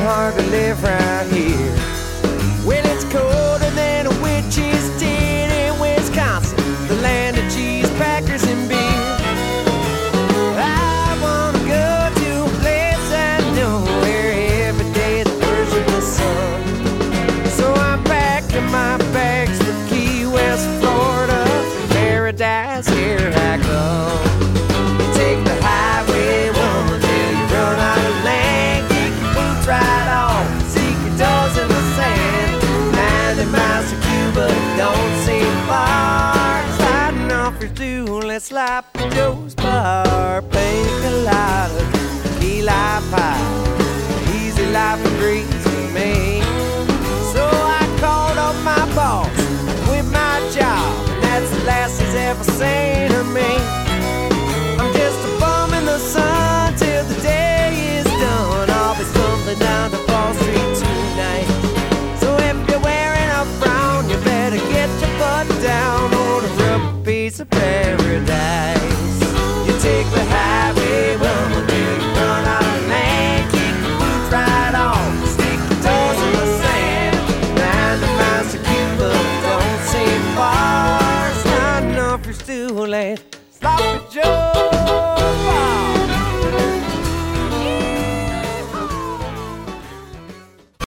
hard to live right here. Well, it's colder than a witch's tit in Wisconsin, the land of cheese, crackers, and beer. I wanna go to a place I know where every day is first of the sun. So I'm packing my bags for Key West, Florida, paradise, here I come. Take the highway one till you run out of land, kick your boots right off, seek your toes in the sand. 90 miles to Cuba, don't seem far. Sliding off your stool, let's slap Joe's bar. Pina colada, key lime pie, easy life and breeze.